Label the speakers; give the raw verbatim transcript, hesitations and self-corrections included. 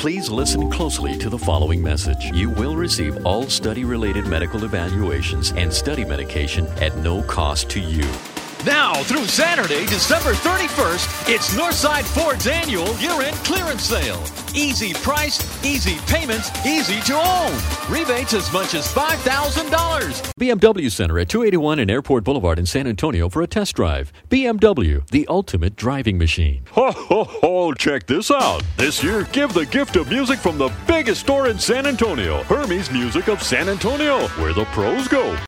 Speaker 1: Please listen closely to the following message. You will receive all study-related medical evaluations and study medication at no cost to you.
Speaker 2: Now through Saturday, December thirty-first, it's Northside Ford's annual year-end clearance sale. Easy price, easy payments, easy to own. Rebates as much as five thousand dollars.
Speaker 1: B M W Center at two eighty-one and Airport Boulevard in San Antonio for a test drive. B M W, the ultimate driving machine.
Speaker 3: Ho, ho, ho, check this out. This year, give the gift of music from the biggest store in San Antonio, Hermes Music of San Antonio, where the pros go.